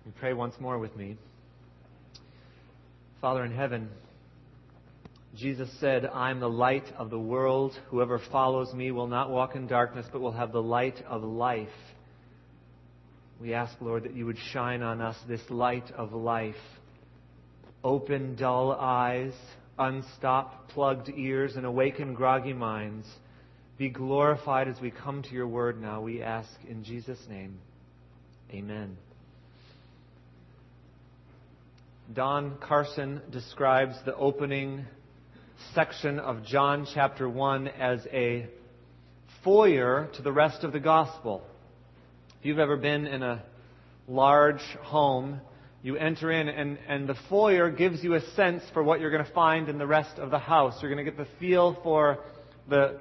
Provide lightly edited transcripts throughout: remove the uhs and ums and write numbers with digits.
You pray once more with me. Father in heaven, Jesus said, "I am the light of the world. Whoever follows me will not walk in darkness, but will have the light of life." We ask, Lord, that you would shine on us this light of life. Open dull eyes, unstop plugged ears, and awaken groggy minds. Be glorified as we come to your word now, we ask in Jesus' name. Amen. Don Carson describes the opening section of John chapter 1 as a foyer to the rest of the gospel. If you've ever been in a large home, you enter in and the foyer gives you a sense for what you're going to find in the rest of the house. You're going to get the feel for the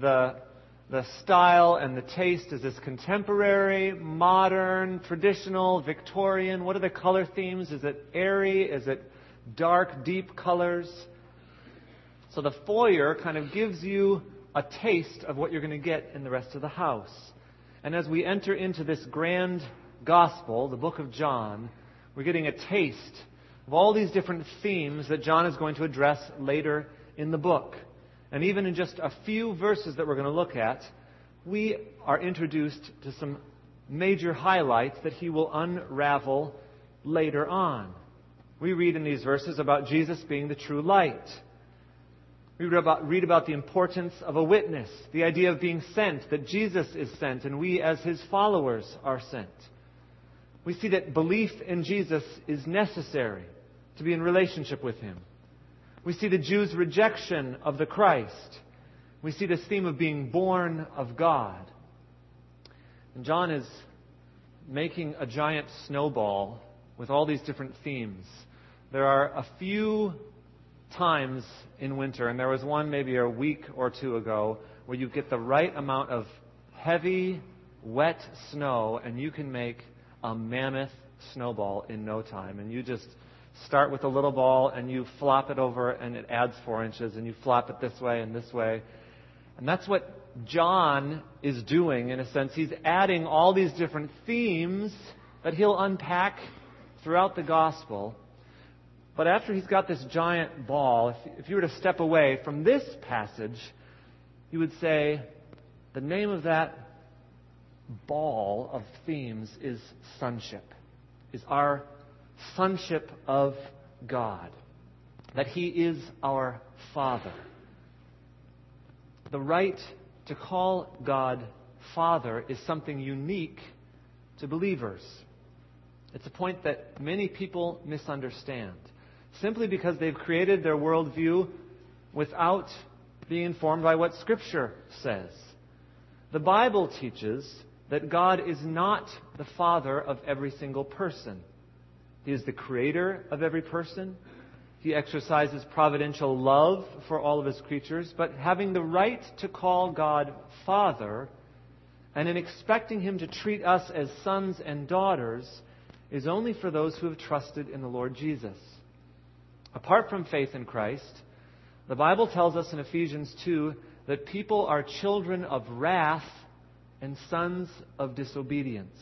style and the taste. Is this contemporary, modern, traditional, Victorian? What are the color themes? Is it airy? Is it dark, deep colors? So the foyer kind of gives you a taste of what you're going to get in the rest of the house. And as we enter into this grand gospel, the book of John, we're getting a taste of all these different themes that John is going to address later in the book. And even in just a few verses that we're going to look at, we are introduced to some major highlights that he will unravel later on. We read in these verses about Jesus being the true light. We read about the importance of a witness, the idea of being sent, that Jesus is sent and we as his followers are sent. We see that belief in Jesus is necessary to be in relationship with him. We see the Jews' rejection of the Christ. We see this theme of being born of God. And John is making a giant snowball with all these different themes. There are a few times in winter, and there was one maybe a week or two ago, where you get the right amount of heavy, wet snow, and you can make a mammoth snowball in no time. And you just start with a little ball and you flop it over and it adds 4 inches, and you flop it this way and this way. And that's what John is doing in a sense. He's adding all these different themes that he'll unpack throughout the gospel. But after he's got this giant ball, if you were to step away from this passage, you would say the name of that ball of themes is sonship, is our sonship of God, that he is our Father. The right to call God Father is something unique to believers. It's a point that many people misunderstand, simply because they've created their worldview without being informed by what Scripture says. The Bible teaches that God is not the Father of every single person. He is the creator of every person. He exercises providential love for all of his creatures. But having the right to call God Father, and in expecting him to treat us as sons and daughters, is only for those who have trusted in the Lord Jesus. Apart from faith in Christ, the Bible tells us in Ephesians 2 that people are children of wrath and sons of disobedience.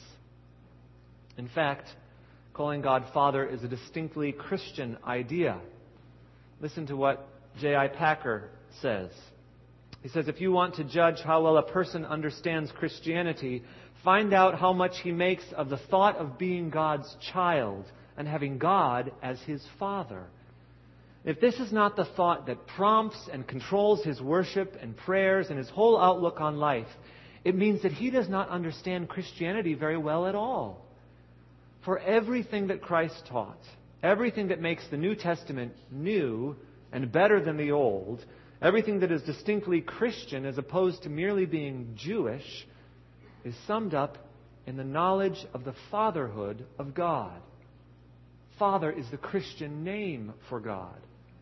In fact, calling God Father is a distinctly Christian idea. Listen to what J.I. Packer says. He says, if you want to judge how well a person understands Christianity, find out how much he makes of the thought of being God's child and having God as his Father. If this is not the thought that prompts and controls his worship and prayers and his whole outlook on life, it means that he does not understand Christianity very well at all. For everything that Christ taught, everything that makes the New Testament new and better than the Old, everything that is distinctly Christian as opposed to merely being Jewish, is summed up in the knowledge of the fatherhood of God. Father is the Christian name for God.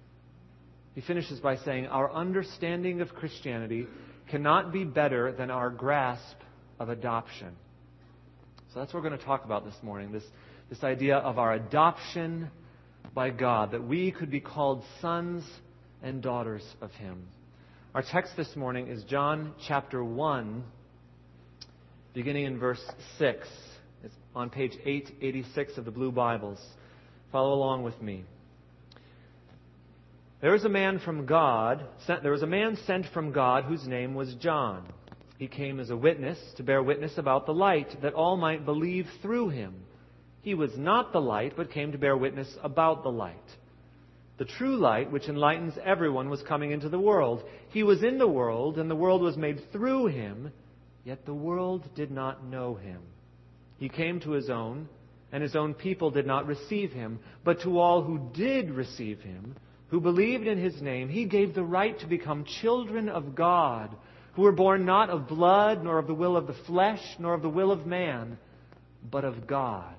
He finishes by saying, our understanding of Christianity cannot be better than our grasp of adoption. So that's what we're going to talk about this morning, this idea of our adoption by God, that we could be called sons and daughters of him. Our text this morning is John chapter 1, beginning in verse 6. It's on page 886 of the Blue Bibles. Follow along with me. There was a man sent from God whose name was John. He came as a witness to bear witness about the light, that all might believe through him. He was not the light, but came to bear witness about the light. The true light, which enlightens everyone, was coming into the world. He was in the world, and the world was made through him, yet the world did not know him. He came to his own, and his own people did not receive him. But to all who did receive him, who believed in his name, he gave the right to become children of God, who were born not of blood, nor of the will of the flesh, nor of the will of man, but of God.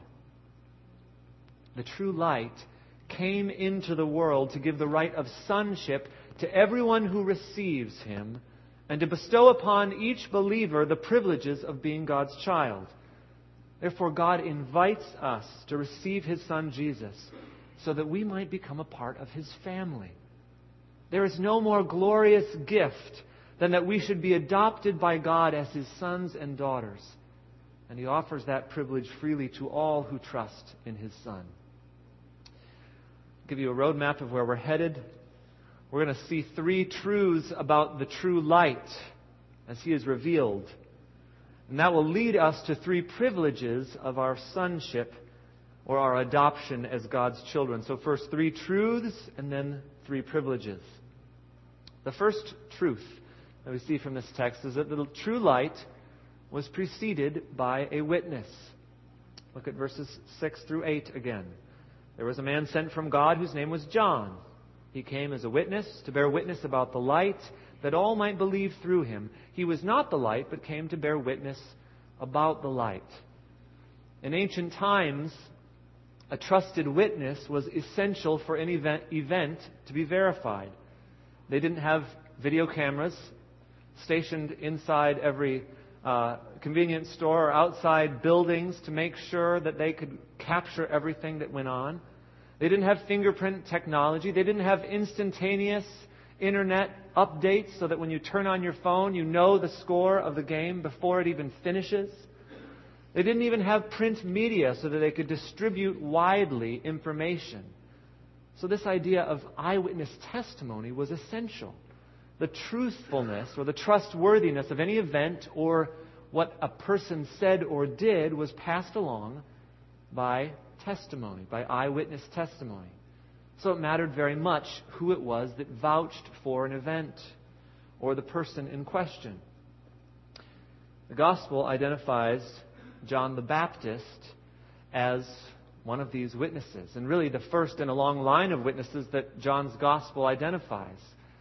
The true light came into the world to give the right of sonship to everyone who receives him, and to bestow upon each believer the privileges of being God's child. Therefore, God invites us to receive his Son Jesus, so that we might become a part of his family. There is no more glorious gift than that we should be adopted by God as his sons and daughters. And he offers that privilege freely to all who trust in his Son. I'll give you a roadmap of where we're headed. We're going to see 3 truths about the true light as he is revealed. And that will lead us to 3 privileges of our sonship, or our adoption as God's children. So first 3 truths, and then 3 privileges. The first truth that we see from this text is that the true light was preceded by a witness. Look at verses 6 through 8 again. There was a man sent from God whose name was John. He came as a witness to bear witness about the light, that all might believe through him. He was not the light, but came to bear witness about the light. In ancient times, a trusted witness was essential for an event to be verified. They didn't have video cameras stationed inside every convenience store or outside buildings to make sure that they could capture everything that went on. They didn't have fingerprint technology. They didn't have instantaneous internet updates so that when you turn on your phone, you know the score of the game before it even finishes. They didn't even have print media so that they could distribute widely information. So this idea of eyewitness testimony was essential. The truthfulness or the trustworthiness of any event or what a person said or did was passed along by testimony, by eyewitness testimony. So it mattered very much who it was that vouched for an event or the person in question. The Gospel identifies John the Baptist as one of these witnesses, and really the first in a long line of witnesses that John's Gospel identifies.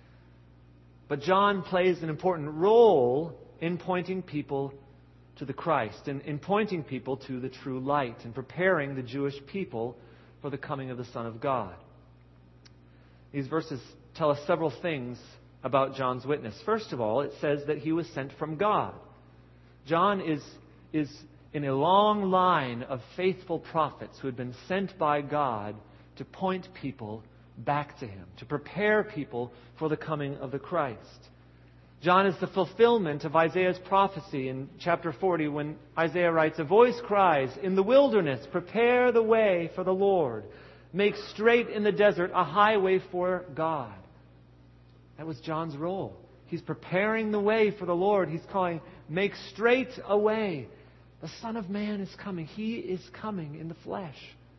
But John plays an important role in pointing people to the Christ, in pointing people to the true light, and preparing the Jewish people for the coming of the Son of God. These verses tell us several things about John's witness. First of all, it says that he was sent from God. John is in a long line of faithful prophets who had been sent by God to point people back to him, to prepare people for the coming of the Christ. John is the fulfillment of Isaiah's prophecy in chapter 40 when Isaiah writes, "A voice cries, 'In the wilderness, prepare the way for the Lord. Make straight in the desert a highway for God.'" That was John's role. He's preparing the way for the Lord. He's calling, "Make straight a way. The Son of Man is coming. He is coming in the flesh."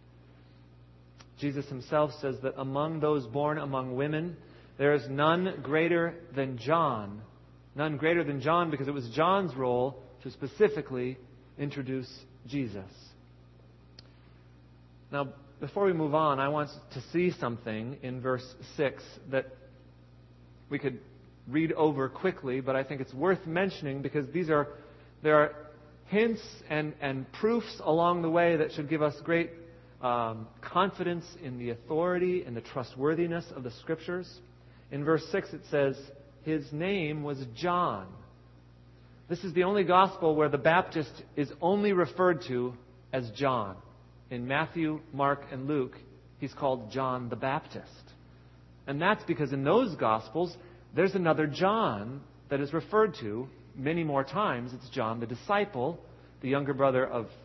Jesus himself says that among those born among women, there is none greater than John. None greater than John, because it was John's role to specifically introduce Jesus. Now, before we move on, I want to see something in verse 6 that we could read over quickly, but I think it's worth mentioning because there are hints and proofs along the way that should give us great confidence in the authority and the trustworthiness of the Scriptures. In verse 6 it says, his name was John. This is the only gospel where the Baptist is only referred to as John. In Matthew, Mark, and Luke, he's called John the Baptist. And that's because in those gospels, there's another John that is referred to many more times. It's John the disciple, the younger brother of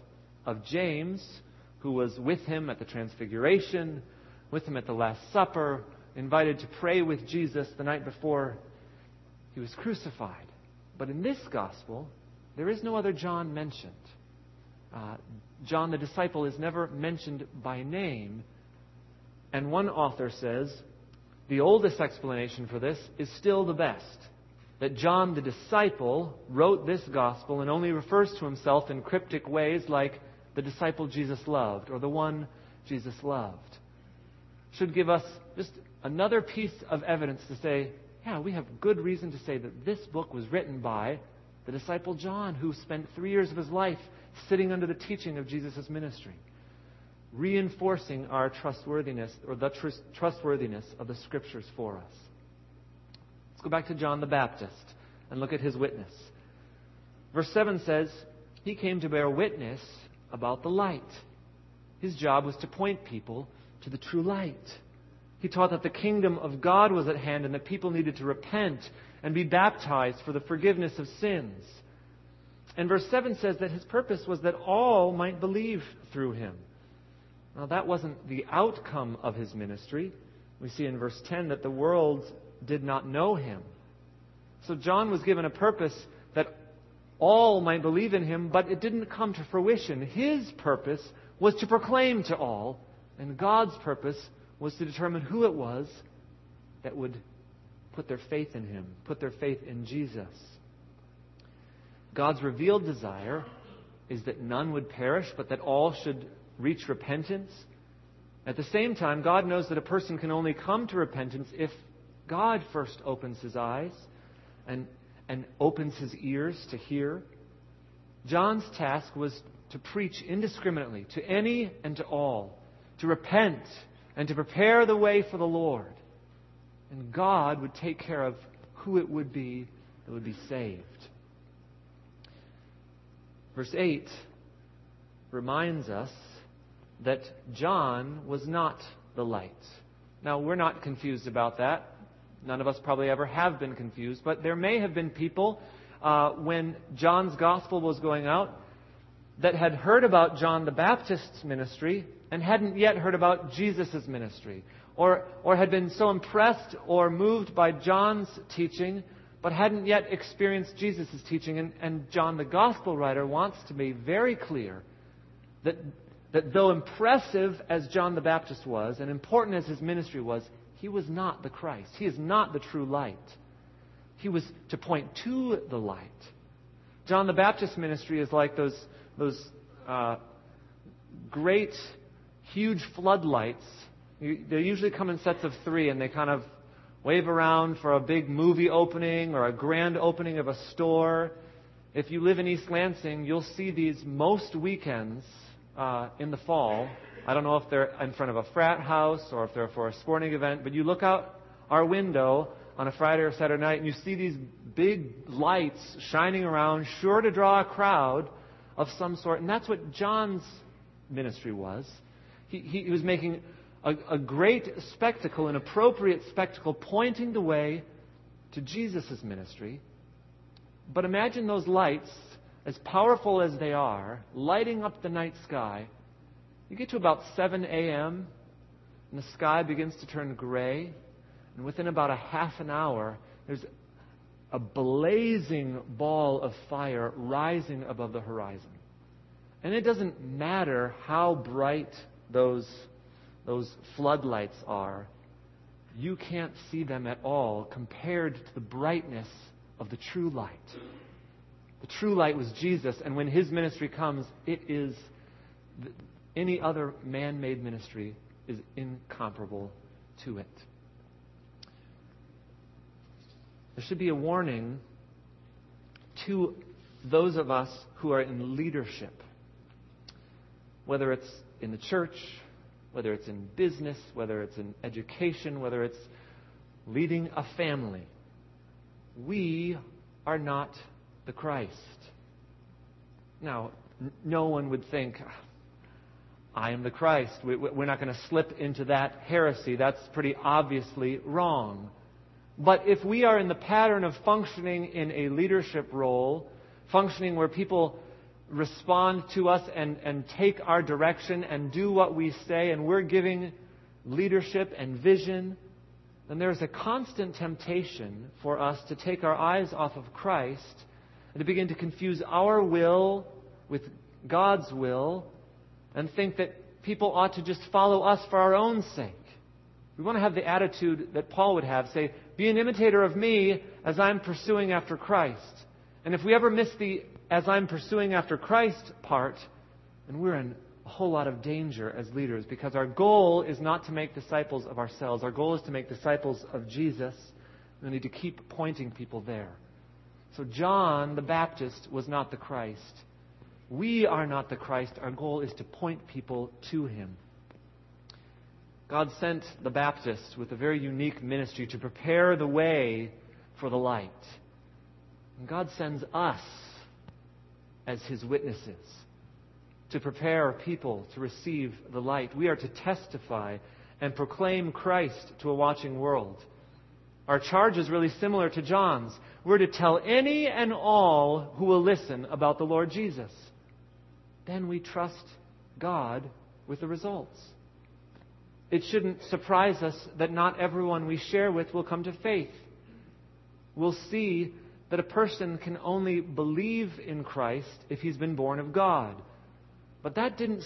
of James, who was with him at the Transfiguration, with him at the Last Supper, invited to pray with Jesus the night before he was crucified. But in this gospel, there is no other John mentioned. John the disciple is never mentioned by name. And one author says the oldest explanation for this is still the best. That John the disciple wrote this gospel and only refers to himself in cryptic ways like the disciple Jesus loved or the one Jesus loved. Should give us just another piece of evidence to say, yeah, we have good reason to say that this book was written by the disciple John, who spent 3 years of his life sitting under the teaching of Jesus' ministry, reinforcing our trustworthiness, or the trustworthiness of the Scriptures for us. Let's go back to John the Baptist and look at his witness. Verse 7 says, he came to bear witness about the light. His job was to point people to the true light. He taught that the kingdom of God was at hand and that people needed to repent and be baptized for the forgiveness of sins. And verse 7 says that his purpose was that all might believe through him. Now, that wasn't the outcome of his ministry. We see in verse 10 that the world did not know him. So John was given a purpose that all might believe in him, but it didn't come to fruition. His purpose was to proclaim to all, and God's purpose was to determine who it was that would put their faith in him, put their faith in Jesus. God's revealed desire is that none would perish, but that all should reach repentance. At the same time, God knows that a person can only come to repentance if God first opens his eyes and opens his ears to hear. John's task was to preach indiscriminately to any and to all, to repent and to prepare the way for the Lord. And God would take care of who it would be that would be saved. Verse 8 reminds us that John was not the light. Now, we're not confused about that. None of us probably ever have been confused. But there may have been people when John's gospel was going out that had heard about John the Baptist's ministry and hadn't yet heard about Jesus' ministry. Or had been so impressed or moved by John's teaching but hadn't yet experienced Jesus' teaching. And John the gospel writer wants to be very clear that though impressive as John the Baptist was and important as his ministry was, he was not the Christ. He is not the true light. He was to point to the light. John the Baptist's ministry is like those great, huge floodlights. They usually come in sets of 3, and they kind of wave around for a big movie opening or a grand opening of a store. If you live in East Lansing, you'll see these most weekends in the fall. I don't know if they're in front of a frat house or if they're for a sporting event, but you look out our window on a Friday or Saturday night and you see these big lights shining around, sure to draw a crowd of some sort. And that's what John's ministry was. He was making a great spectacle, an appropriate spectacle, pointing the way to Jesus' ministry. But imagine those lights, as powerful as they are, lighting up the night sky. You get to about 7 a.m., and the sky begins to turn gray. And within about a half an hour, there's a blazing ball of fire rising above the horizon. And it doesn't matter how bright those floodlights are. You can't see them at all compared to the brightness of the true light. The true light was Jesus, and when his ministry comes, it is any other man-made ministry is incomparable to it. There should be a warning to those of us who are in leadership, whether it's in the church, whether it's in business, whether it's in education, whether it's leading a family. We are not the Christ. Now, no one would think, I am the Christ. We're not going to slip into that heresy. That's pretty obviously wrong. But if we are in the pattern of functioning in a leadership role, functioning where people respond to us and take our direction and do what we say, and we're giving leadership and vision, then there's a constant temptation for us to take our eyes off of Christ and to begin to confuse our will with God's will and think that people ought to just follow us for our own sake. We want to have the attitude that Paul would have, say, be an imitator of me as I'm pursuing after Christ. And if we ever miss the as I'm pursuing after Christ part, then we're in a whole lot of danger as leaders, because our goal is not to make disciples of ourselves. Our goal is to make disciples of Jesus. We need to keep pointing people there. So John the Baptist was not the Christ. We are not the Christ. Our goal is to point people to Him. God sent the Baptist with a very unique ministry to prepare the way for the light. And God sends us as His witnesses to prepare people to receive the light. We are to testify and proclaim Christ to a watching world. Our charge is really similar to John's. We're to tell any and all who will listen about the Lord Jesus. Then we trust God with the results. It shouldn't surprise us that not everyone we share with will come to faith. We'll see that a person can only believe in Christ if he's been born of God. But that didn't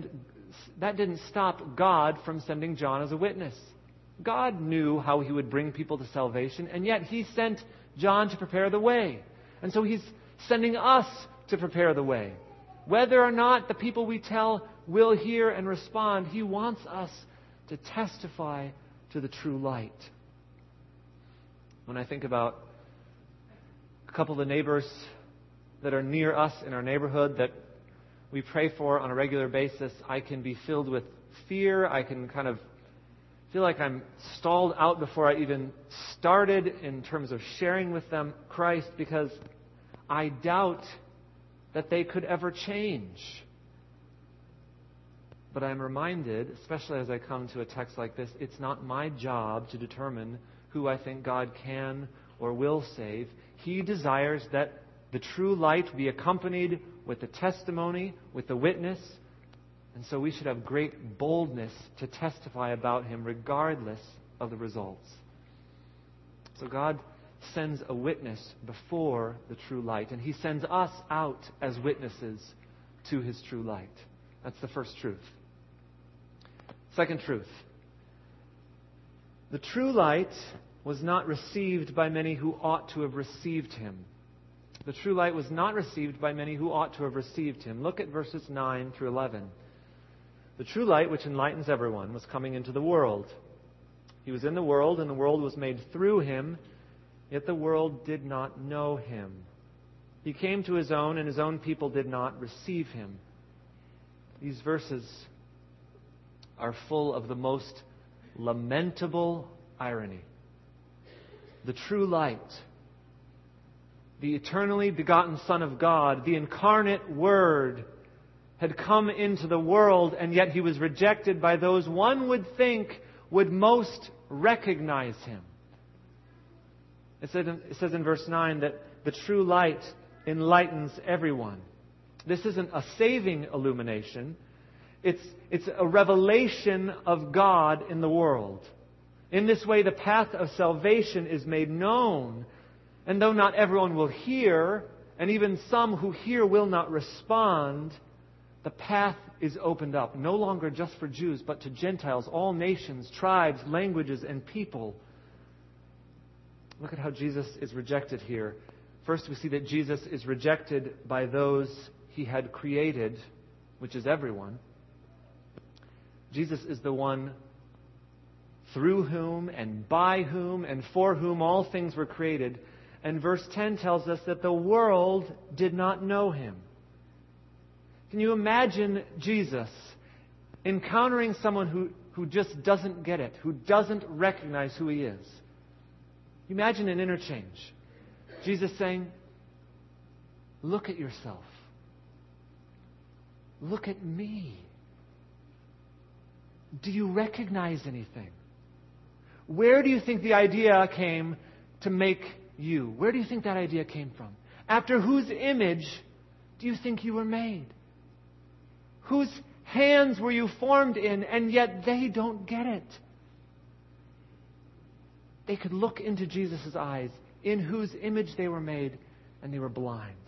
stop God from sending John as a witness. God knew how He would bring people to salvation, and yet He sent John to prepare the way. And so He's sending us to prepare the way. Whether or not the people we tell will hear and respond, He wants us to testify to the true light. When I think about a couple of the neighbors that are near us in our neighborhood that we pray for on a regular basis, I can be filled with fear. I can kind of feel like I'm stalled out before I even started in terms of sharing with them Christ, because I doubt that they could ever change. But I'm reminded, especially as I come to a text like this, it's not my job to determine who I think God can or will save. He desires that the true light be accompanied with the testimony, with the witness. And so we should have great boldness to testify about Him regardless of the results. So God sends a witness before the true light, and He sends us out as witnesses to His true light. That's the first truth. Second truth. The true light was not received by many who ought to have received Him. The true light was not received by many who ought to have received Him. Look at verses 9 through 11. The true light, which enlightens everyone, was coming into the world. He was in the world, and the world was made through Him, yet the world did not know Him. He came to His own, and His own people did not receive Him. These verses are full of the most lamentable irony. The true light, the eternally begotten Son of God, the incarnate Word, had come into the world, and yet He was rejected by those one would think would most recognize Him. It says in verse 9 that the true light enlightens everyone. This isn't a saving illumination. It's a revelation of God in the world. In this way, the path of salvation is made known. And though not everyone will hear, and even some who hear will not respond, the path is opened up, no longer just for Jews, but to Gentiles, all nations, tribes, languages, and people. Look at how Jesus is rejected here. First, we see that Jesus is rejected by those He had created, which is everyone. Jesus is the one through whom and by whom and for whom all things were created. And verse 10 tells us that the world did not know Him. Can you imagine Jesus encountering someone who just doesn't get it, who doesn't recognize who He is? Imagine an interchange. Jesus saying, look at yourself. Look at me. Do you recognize anything? Where do you think the idea came to make you? Where do you think that idea came from? After whose image do you think you were made? Whose hands were you formed in? And yet they don't get it. They could look into Jesus' eyes, in whose image they were made, and they were blind.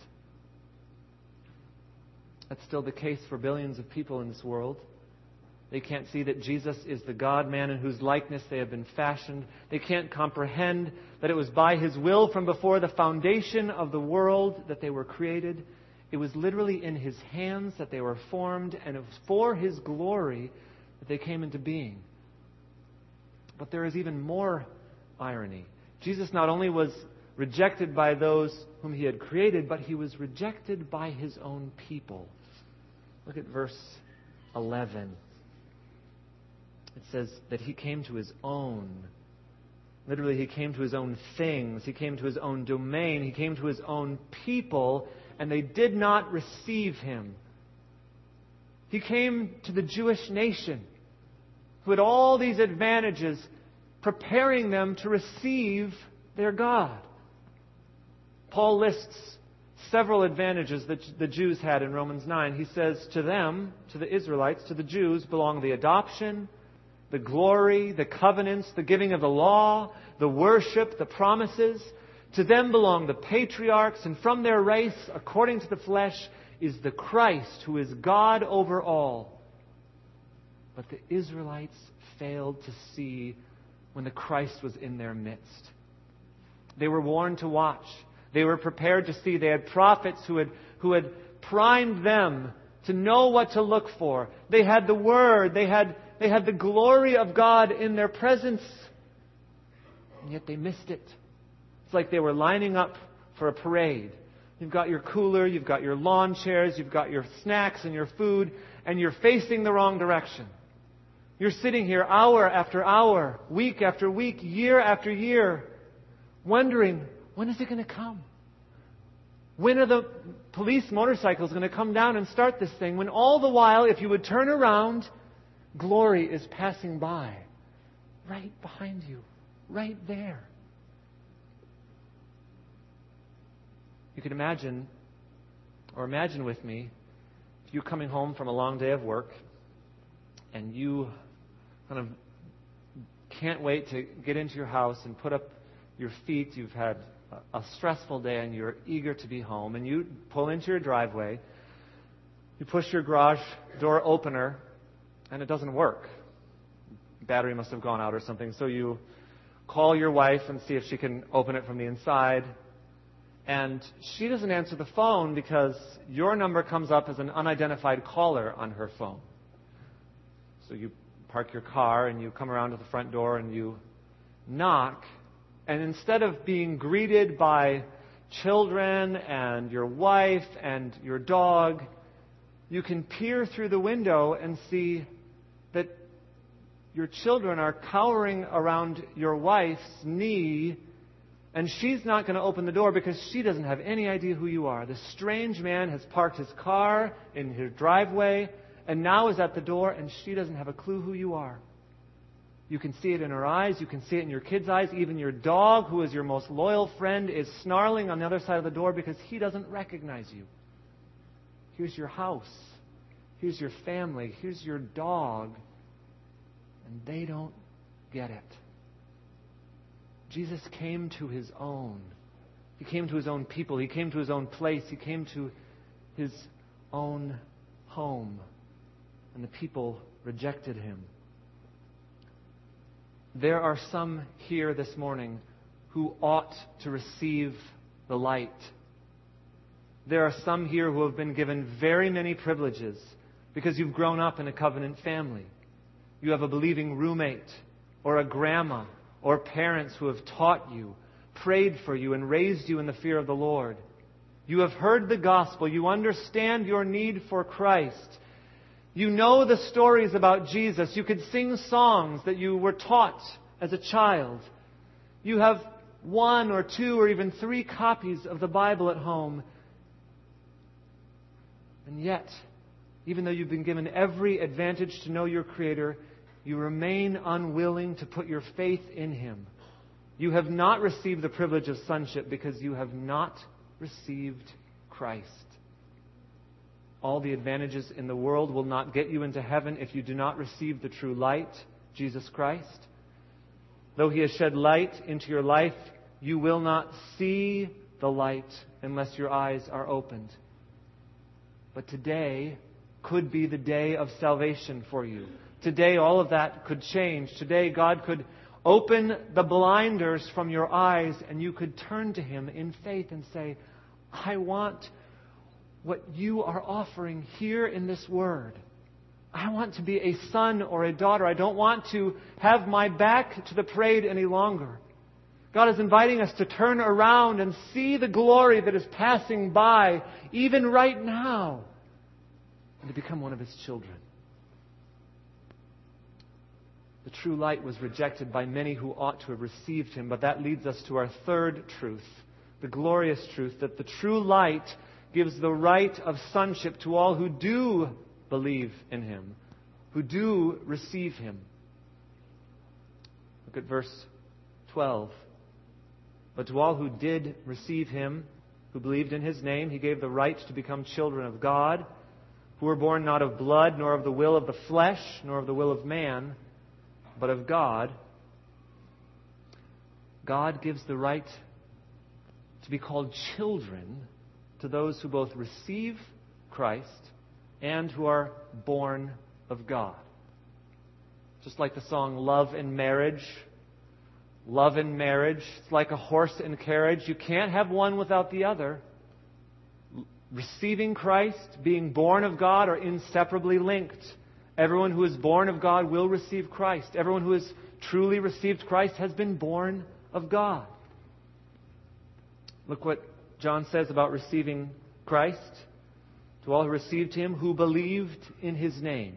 That's still the case for billions of people in this world. They can't see that Jesus is the God-man in whose likeness they have been fashioned. They can't comprehend that it was by His will from before the foundation of the world that they were created. It was literally in His hands that they were formed, and it was for His glory that they came into being. But there is even more irony. Jesus not only was rejected by those whom He had created, but He was rejected by His own people. Look at verse 11. It says that He came to His own. Literally, He came to His own things. He came to His own domain. He came to His own people, and they did not receive Him. He came to the Jewish nation, who had all these advantages, preparing them to receive their God. Paul lists several advantages that the Jews had in Romans 9. He says, to them, to the Israelites, to the Jews, belong the adoption, the glory, the covenants, the giving of the law, the worship, the promises. To them belong the patriarchs, and from their race, according to the flesh, is the Christ, who is God over all. But the Israelites failed to see when the Christ was in their midst. They were warned to watch. They were prepared to see. They had prophets who had primed them to know what to look for. They had the Word. They had the glory of God in their presence. And yet they missed it. It's like they were lining up for a parade. You've got your cooler, you've got your lawn chairs, you've got your snacks and your food, and you're facing the wrong direction. You're sitting here hour after hour, week after week, year after year, wondering, when is it going to come? When are the police motorcycles going to come down and start this thing? When all the while, if you would turn around, glory is passing by. Right behind you. Right there. You can imagine with me, if you're coming home from a long day of work and you kind of can't wait to get into your house and put up your feet. You've had a stressful day and you're eager to be home, and you pull into your driveway. You push your garage door opener and it doesn't work. Battery must have gone out or something. So you call your wife and see if she can open it from the inside. And she doesn't answer the phone because your number comes up as an unidentified caller on her phone. So you park your car and you come around to the front door and you knock. And instead of being greeted by children and your wife and your dog, you can peer through the window and see that your children are cowering around your wife's knee, and she's not going to open the door because she doesn't have any idea who you are. This strange man has parked his car in his driveway and now is at the door, and she doesn't have a clue who you are. You can see it in her eyes. You can see it in your kids' eyes. Even your dog, who is your most loyal friend, is snarling on the other side of the door because he doesn't recognize you. Here's your house. Here's your family. Here's your dog. And they don't get it. Jesus came to His own. He came to His own people. He came to His own place. He came to His own home. And the people rejected Him. There are some here this morning who ought to receive the light. There are some here who have been given very many privileges because you've grown up in a covenant family. You have a believing roommate or a grandma or parents who have taught you, prayed for you, and raised you in the fear of the Lord. You have heard the gospel. You understand your need for Christ. You know the stories about Jesus. You could sing songs that you were taught as a child. You have 1 or 2 or even 3 copies of the Bible at home. And yet, even though you've been given every advantage to know your Creator, you remain unwilling to put your faith in Him. You have not received the privilege of sonship because you have not received Christ. all the advantages in the world will not get you into heaven if you do not receive the true light, Jesus Christ. Though He has shed light into your life, you will not see the light unless your eyes are opened. But today could be the day of salvation for you. Today all of that could change. Today God could open the blinders from your eyes and you could turn to Him in faith and say, I want what you are offering here in this Word. I want to be a son or a daughter. I don't want to have my back to the parade any longer. God is inviting us to turn around and see the glory that is passing by, even right now, and to become one of His children. The true light was rejected by many who ought to have received Him, but that leads us to our third truth, the glorious truth that the true light gives the right of sonship to all who do believe in Him, who do receive Him. Look at verse 12. But to all who did receive Him, who believed in His name, He gave the right to become children of God, who were born not of blood, nor of the will of the flesh, nor of the will of man, but of God. God gives the right to be called children to those who both receive Christ and who are born of God. Just like the song Love and Marriage. Love and marriage, it's like a horse and carriage. You can't have one without the other. Receiving Christ, being born of God are inseparably linked. Everyone who is born of God will receive Christ. Everyone who has truly received Christ has been born of God. Look what John says about receiving Christ. To all who received Him, who believed in His name.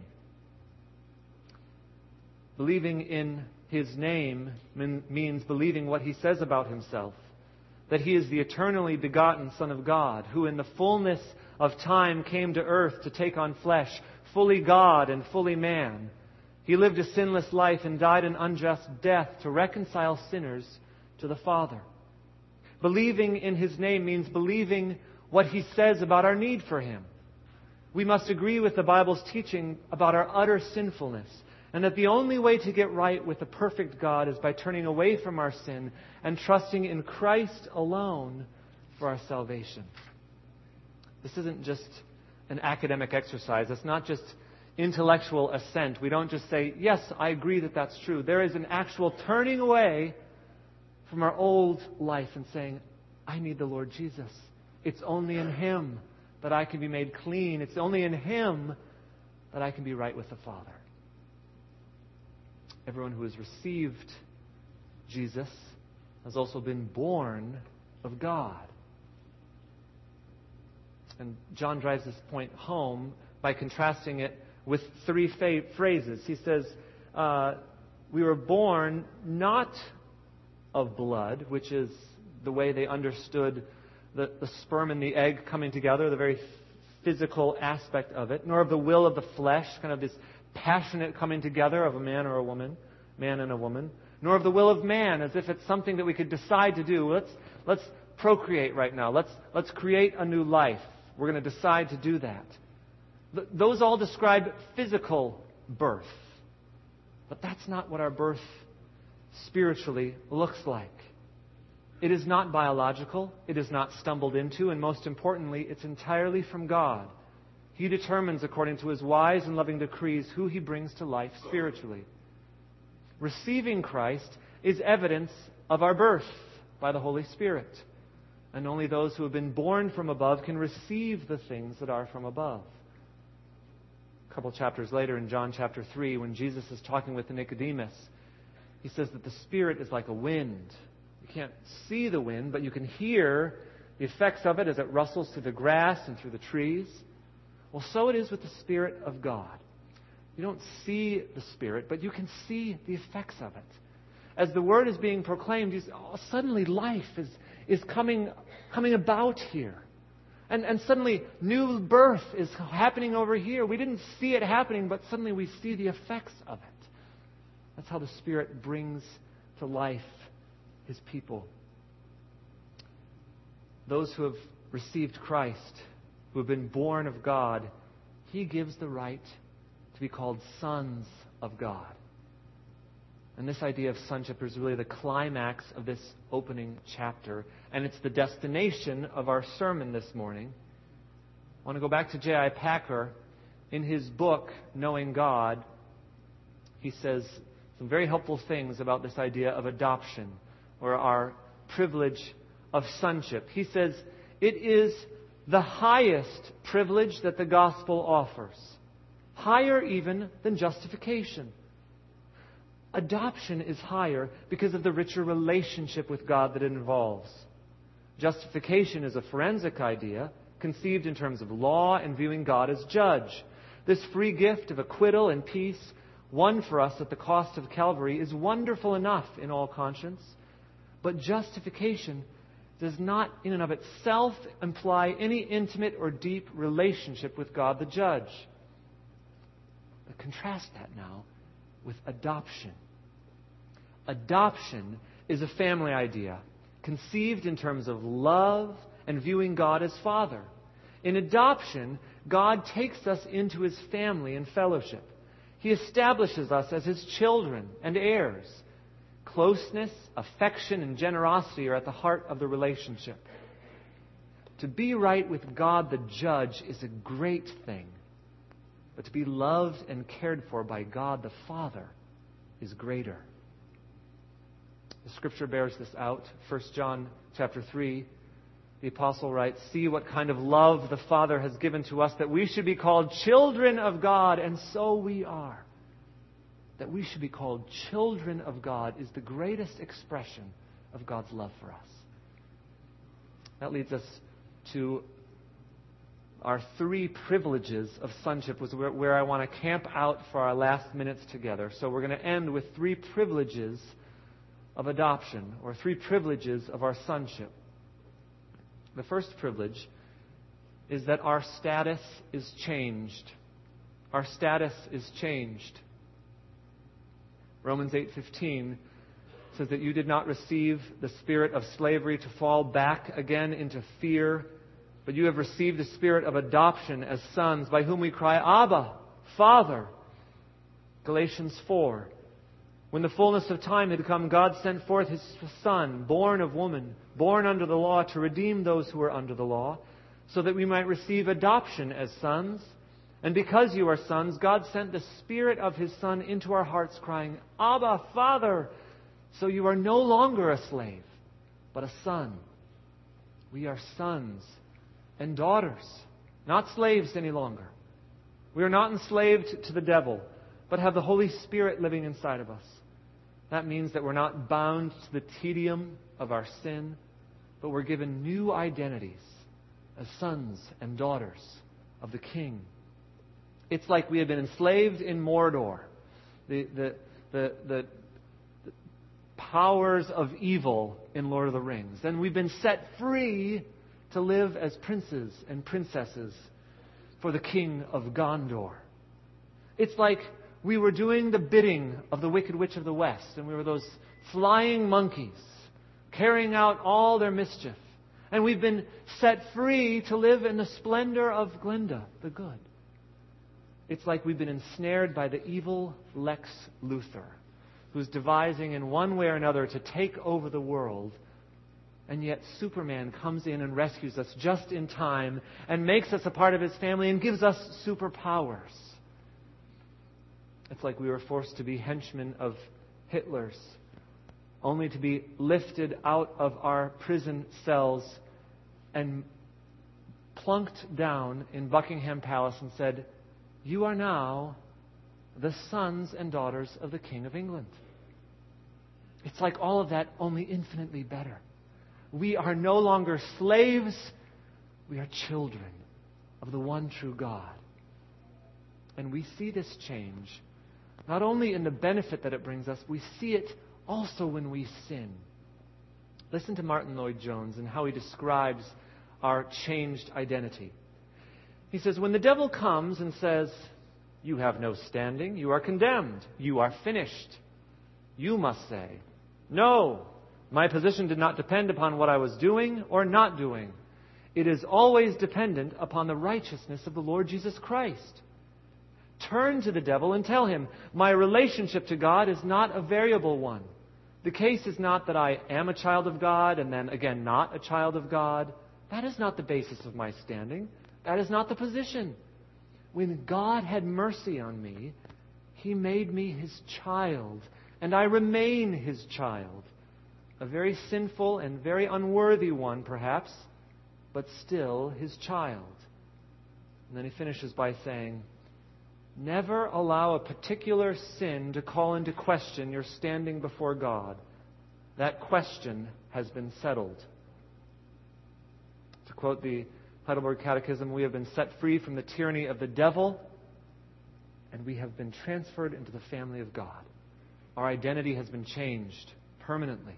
Believing in His name means believing what He says about Himself. That He is the eternally begotten Son of God, who in the fullness of time came to earth to take on flesh, fully God and fully man. He lived a sinless life and died an unjust death to reconcile sinners to the Father. Believing in His name means believing what He says about our need for Him. We must agree with the Bible's teaching about our utter sinfulness, and that the only way to get right with the perfect God is by turning away from our sin and trusting in Christ alone for our salvation. This isn't just an academic exercise. It's not just intellectual assent. We don't just say, yes, I agree that that's true. There is an actual turning away from our old life and saying, I need the Lord Jesus. It's only in Him that I can be made clean. It's only in Him that I can be right with the Father. Everyone who has received Jesus has also been born of God. And John drives this point home by contrasting it with three phrases. He says, we were born not of blood, which is the way they understood the sperm and the egg coming together, the very physical aspect of it, nor of the will of the flesh, kind of this passionate coming together of a man or a woman, man and a woman, nor of the will of man, as if it's something that we could decide to do. Let's procreate right now. Let's create a new life. We're going to decide to do that. Those all describe physical birth. But that's not what our birth spiritually looks like. It is not biological. It is not stumbled into. And most importantly, it's entirely from God. He determines, according to His wise and loving decrees, who He brings to life spiritually. Receiving Christ is evidence of our birth by the Holy Spirit. And only those who have been born from above can receive the things that are from above. A couple chapters later in John chapter 3, when Jesus is talking with Nicodemus, He says that the Spirit is like a wind. You can't see the wind, but you can hear the effects of it as it rustles through the grass and through the trees. Well, so it is with the Spirit of God. You don't see the Spirit, but you can see the effects of it. As the Word is being proclaimed, suddenly life is coming about here. And suddenly new birth is happening over here. We didn't see it happening, but suddenly we see the effects of it. That's how the Spirit brings to life His people. Those who have received Christ who have been born of God, He gives the right to be called sons of God. And this idea of sonship is really the climax of this opening chapter, and it's the destination of our sermon this morning. I want to go back to J.I. Packer. In his book, Knowing God, he says some very helpful things about this idea of adoption, or our privilege of sonship. He says, it is the highest privilege that the gospel offers, higher even than justification. Adoption is higher because of the richer relationship with God that it involves. Justification is a forensic idea, conceived in terms of law and viewing God as judge. This free gift of acquittal and peace, won for us at the cost of Calvary, is wonderful enough in all conscience. But justification does not in and of itself imply any intimate or deep relationship with God the judge. But contrast that now with adoption. Adoption is a family idea, conceived in terms of love and viewing God as Father. In adoption, God takes us into His family and fellowship. He establishes us as His children and heirs. Closeness, affection, and generosity are at the heart of the relationship. To be right with God the judge is a great thing. But to be loved and cared for by God the Father is greater. The Scripture bears this out. 1 John chapter 3, the Apostle writes, "See what kind of love the Father has given to us, that we should be called children of God, and so we are." That we should be called children of God is the greatest expression of God's love for us. That leads us to our three privileges of sonship, was where I want to camp out for our last minutes together. So we're going to end with three privileges of adoption, or three privileges of our sonship. The first privilege is that our status is changed. Our status is changed. Romans 8:15 says that you did not receive the spirit of slavery to fall back again into fear, but you have received the spirit of adoption as sons, by whom we cry, Abba, Father. Galatians 4. When the fullness of time had come, God sent forth His Son, born of woman, born under the law, to redeem those who were under the law, so that we might receive adoption as sons. And because you are sons, God sent the Spirit of His Son into our hearts, crying, Abba, Father. So you are no longer a slave, but a son. We are sons and daughters, not slaves any longer. We are not enslaved to the devil, but have the Holy Spirit living inside of us. That means that we're not bound to the tedium of our sin, but we're given new identities as sons and daughters of the King. It's like we have been enslaved in Mordor, the powers of evil in Lord of the Rings. Then we've been set free to live as princes and princesses for the King of Gondor. It's like we were doing the bidding of the Wicked Witch of the West, and we were those flying monkeys carrying out all their mischief. And we've been set free to live in the splendor of Glinda, the good. It's like we've been ensnared by the evil Lex Luthor, who's devising in one way or another to take over the world. And yet Superman comes in and rescues us just in time and makes us a part of his family and gives us superpowers. It's like we were forced to be henchmen of Hitler's, only to be lifted out of our prison cells and plunked down in Buckingham Palace and said, "You are now the sons and daughters of the King of England." It's like all of that, only infinitely better. We are no longer slaves. We are children of the one true God. And we see this change not only in the benefit that it brings us, we see it also when we sin. Listen to Martin Lloyd-Jones and how he describes our changed identity. He says, when the devil comes and says, "You have no standing, you are condemned, you are finished," you must say, "No, my position did not depend upon what I was doing or not doing. It is always dependent upon the righteousness of the Lord Jesus Christ. Turn to the devil and tell him, my relationship to God is not a variable one. The case is not that I am a child of God and then again not a child of God. That is not the basis of my standing. That is not the position. When God had mercy on me, He made me His child, and I remain His child. A very sinful and very unworthy one, perhaps, but still His child. And then He finishes by saying, never allow a particular sin to call into question your standing before God. That question has been settled. To quote the Heidelberg Catechism, we have been set free from the tyranny of the devil, and we have been transferred into the family of God. Our identity has been changed permanently.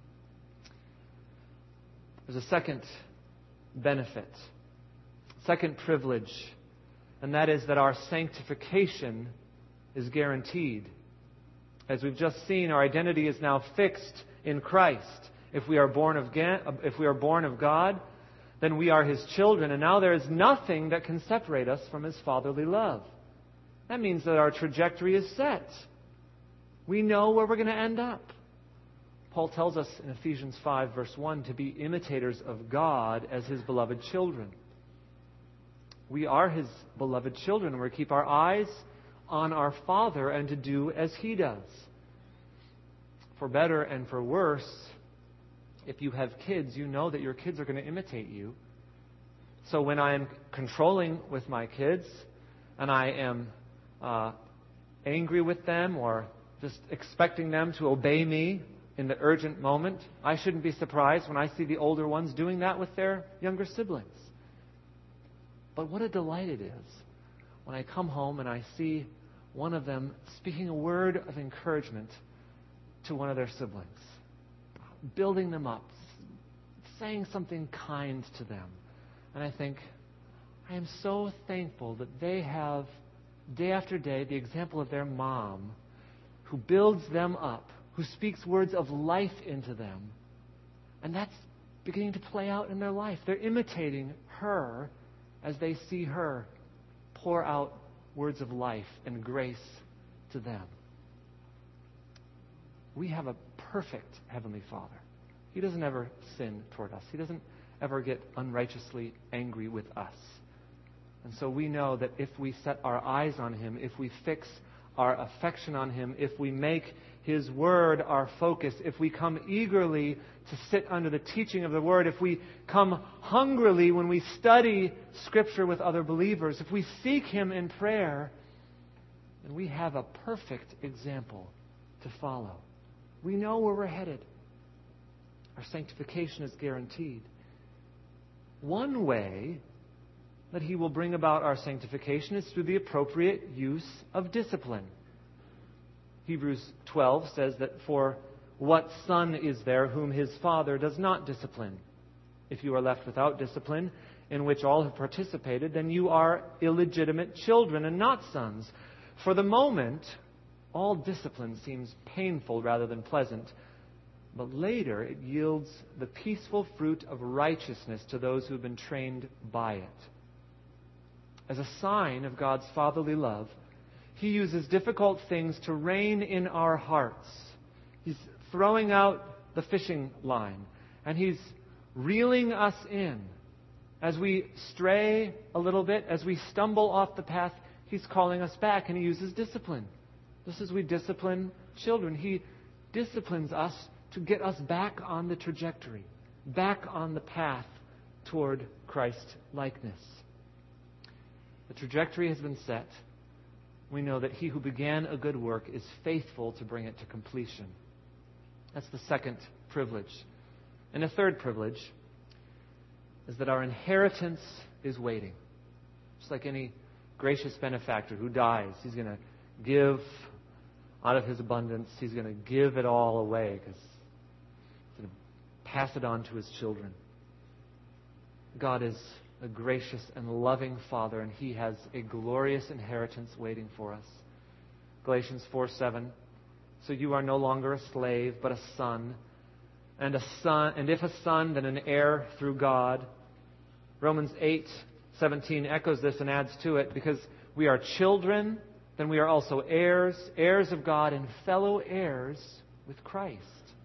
There's a second benefit, second privilege, and that is that our sanctification is guaranteed. As we've just seen, our identity is now fixed in Christ. If we are born of God, then we are His children, and now there is nothing that can separate us from His fatherly love. That means that our trajectory is set. We know where we're going to end up. Paul tells us in Ephesians 5, verse 1, to be imitators of God as His beloved children. We are His beloved children, and we're to keep our eyes on our Father and to do as He does. For better and for worse, if you have kids, you know that your kids are going to imitate you. So when I am controlling with my kids, and I am angry with them or just expecting them to obey me in the urgent moment, I shouldn't be surprised when I see the older ones doing that with their younger siblings. But what a delight it is when I come home and I see one of them speaking a word of encouragement to one of their siblings, building them up, saying something kind to them. And I think, I am so thankful that they have, day after day, the example of their mom who builds them up, who speaks words of life into them. And that's beginning to play out in their life. They're imitating her as they see her pour out words of life and grace to them. We have a perfect Heavenly Father. He doesn't ever sin toward us. He doesn't ever get unrighteously angry with us. And so we know that if we set our eyes on Him, if we fix our affection on Him, if we make His Word our focus, if we come eagerly to sit under the teaching of the Word, if we come hungrily when we study Scripture with other believers, if we seek Him in prayer, then we have a perfect example to follow. We know where we're headed. Our sanctification is guaranteed. One way that He will bring about our sanctification is through the appropriate use of discipline. Hebrews 12 says that for what son is there whom his father does not discipline? If you are left without discipline, in which all have participated, then you are illegitimate children and not sons. For the moment, all discipline seems painful rather than pleasant, but later it yields the peaceful fruit of righteousness to those who have been trained by it. As a sign of God's fatherly love, He uses difficult things to rein in our hearts. He's throwing out the fishing line, and He's reeling us in. As we stray a little bit, as we stumble off the path, He's calling us back, and He uses discipline. Just as we discipline children, He disciplines us to get us back on the trajectory, back on the path toward Christ-likeness. The trajectory has been set. We know that He who began a good work is faithful to bring it to completion. That's the second privilege. And the third privilege is that our inheritance is waiting. Just like any gracious benefactor who dies, he's going to give out of his abundance. He's going to give it all away because he's going to pass it on to his children. God is a gracious and loving Father, and He has a glorious inheritance waiting for us. Galatians 4:7. So you are no longer a slave, but a son, and if a son, then an heir through God. Romans 8:17 echoes this and adds to it, because we are children, then we are also heirs, heirs of God and fellow heirs with Christ.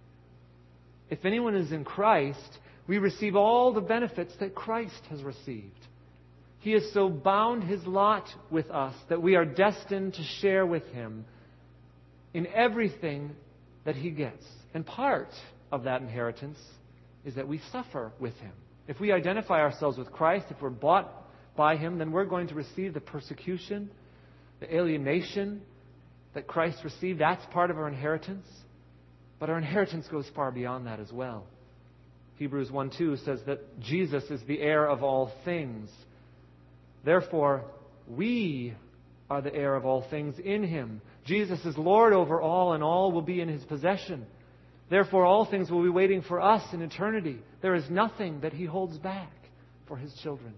If anyone is in Christ, we receive all the benefits that Christ has received. He has so bound His lot with us that we are destined to share with Him in everything that He gets. And part of that inheritance is that we suffer with Him. If we identify ourselves with Christ, if we're bought by Him, then we're going to receive the persecution, the alienation that Christ received. That's part of our inheritance. But our inheritance goes far beyond that as well. Hebrews 1:2 says that Jesus is the heir of all things. Therefore, we are the heir of all things in Him. Jesus is Lord over all, and all will be in His possession. Therefore, all things will be waiting for us in eternity. There is nothing that He holds back for His children.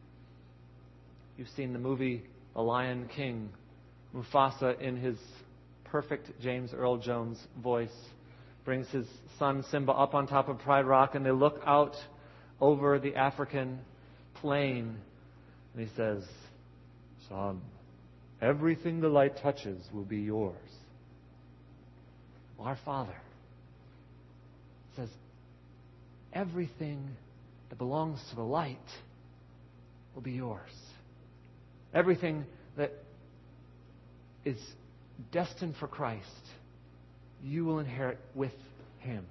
You've seen the movie The Lion King. Mufasa, in his perfect James Earl Jones voice, brings his son Simba up on top of Pride Rock, and they look out over the African plain. And he says, "Son, everything the light touches will be yours." Well, our Father says, everything that belongs to the light will be yours. Everything that is destined for Christ, you will inherit with Him.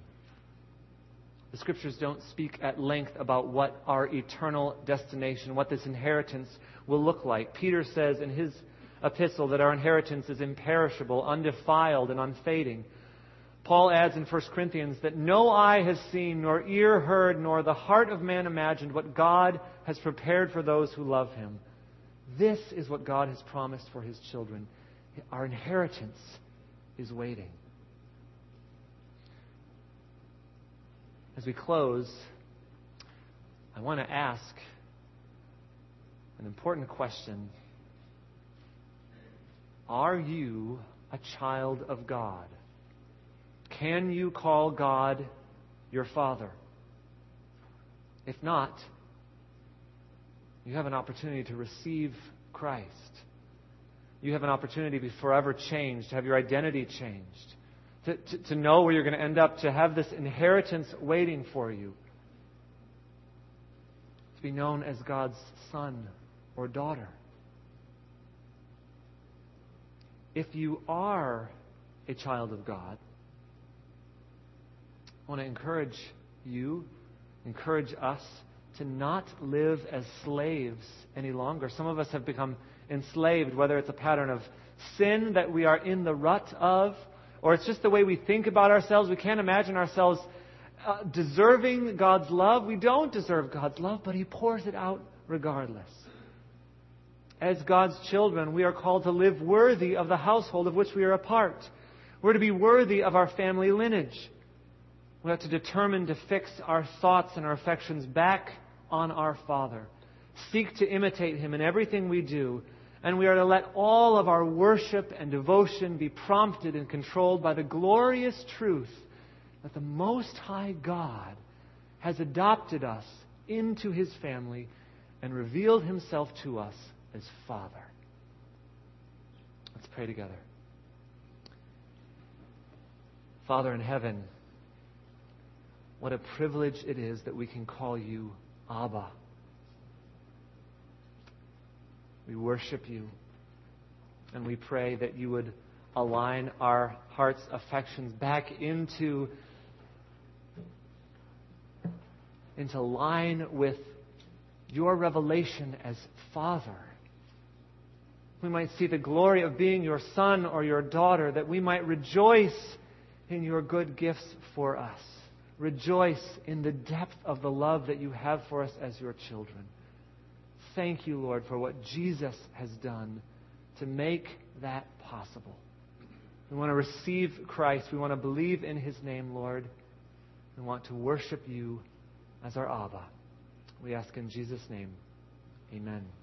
The Scriptures don't speak at length about what our eternal destination, what this inheritance will look like. Peter says in his epistle that our inheritance is imperishable, undefiled, and unfading. Paul adds in 1 Corinthians that no eye has seen, nor ear heard, nor the heart of man imagined what God has prepared for those who love Him. This is what God has promised for His children. Our inheritance is waiting. As we close, I want to ask an important question. Are you a child of God? Can you call God your Father? If not, you have an opportunity to receive Christ. You have an opportunity to be forever changed, to have your identity changed, to know where you're going to end up, to have this inheritance waiting for you, to be known as God's son or daughter. If you are a child of God, I want to encourage us to not live as slaves any longer. Some of us have become enslaved, whether it's a pattern of sin that we are in the rut of, or it's just the way we think about ourselves. We can't imagine ourselves deserving God's love. We don't deserve God's love, but He pours it out regardless. As God's children, we are called to live worthy of the household of which we are a part. We're to be worthy of our family lineage. We have to determine to fix our thoughts and our affections back on our Father. Seek to imitate Him in everything we do. And we are to let all of our worship and devotion be prompted and controlled by the glorious truth that the Most High God has adopted us into His family and revealed Himself to us as Father. Let's pray together. Father in heaven, what a privilege it is that we can call You Abba. We worship You, and we pray that You would align our hearts' affections back into line with Your revelation as Father. We might see the glory of being Your son or Your daughter, that we might rejoice in Your good gifts for us. Rejoice in the depth of the love that You have for us as Your children. Thank You, Lord, for what Jesus has done to make that possible. We want to receive Christ. We want to believe in His name, Lord. We want to worship You as our Abba. We ask in Jesus' name. Amen.